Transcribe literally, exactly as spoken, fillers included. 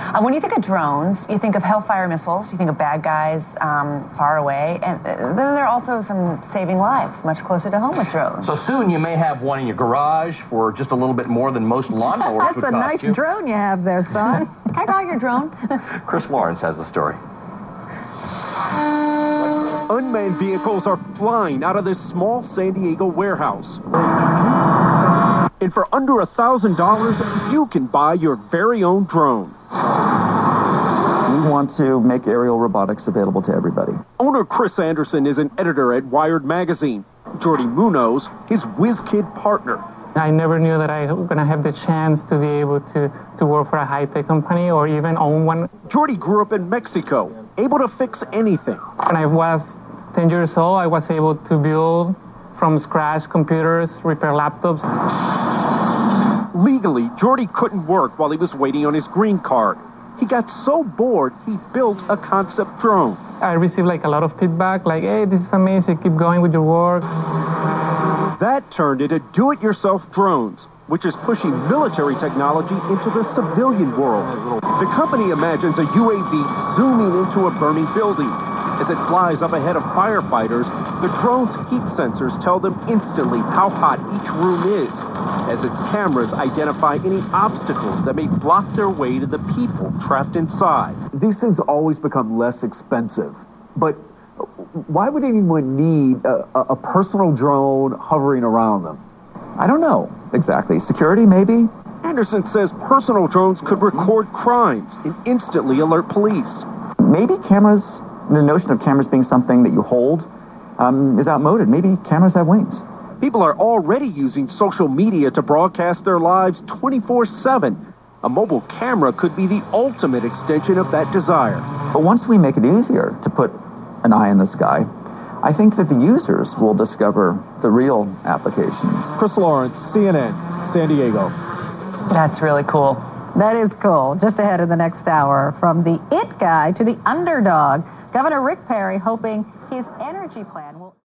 Uh, when you think of drones, you think of Hellfire missiles, you think of bad guys um, far away, and uh, then there are also some saving lives much closer to home with drones. So soon you may have one in your garage for just a little bit more than most lawnmowers would cost you. That's a nice drone you have there, son. Can I borrow your drone? Chris Lawrence has the story. Unmanned vehicles are flying out of this small San Diego warehouse. And for under a thousand dollars, you can buy your very own drone. We want to make aerial robotics available to everybody. Owner Chris Anderson is an editor at Wired Magazine. Jordy Munoz, his WizKid partner. I never knew that I was going to have the chance to be able to, to work for a high-tech company or even own one. Jordy grew up in Mexico, able to fix anything. When I was ten years old, I was able to build from scratch computers, repair laptops. Legally, Jordy couldn't work while he was waiting on his green card. He got so bored, he built a concept drone. I received like a lot of feedback, like, hey, this is amazing, keep going with your work. That turned into do-it-yourself drones, which is pushing military technology into the civilian world. The company imagines a U A V zooming into a burning building. As it flies up ahead of firefighters, the drone's heat sensors tell them instantly how hot each room is, as its cameras identify any obstacles that may block their way to the people trapped inside. These things always become less expensive, but why would anyone need a, a personal drone hovering around them? I don't know exactly. Security, maybe? Anderson says personal drones could record crimes and instantly alert police. Maybe cameras, the notion of cameras being something that you hold um, is outmoded. Maybe cameras have wings. People are already using social media to broadcast their lives twenty-four seven. A mobile camera could be the ultimate extension of that desire. But once we make it easier to put an eye in the sky, I think that the users will discover the real applications. Chris Lawrence, C N N, San Diego. That's really cool. That is cool. Just ahead of the next hour, from the it guy to the underdog, Governor Rick Perry hoping his energy plan will...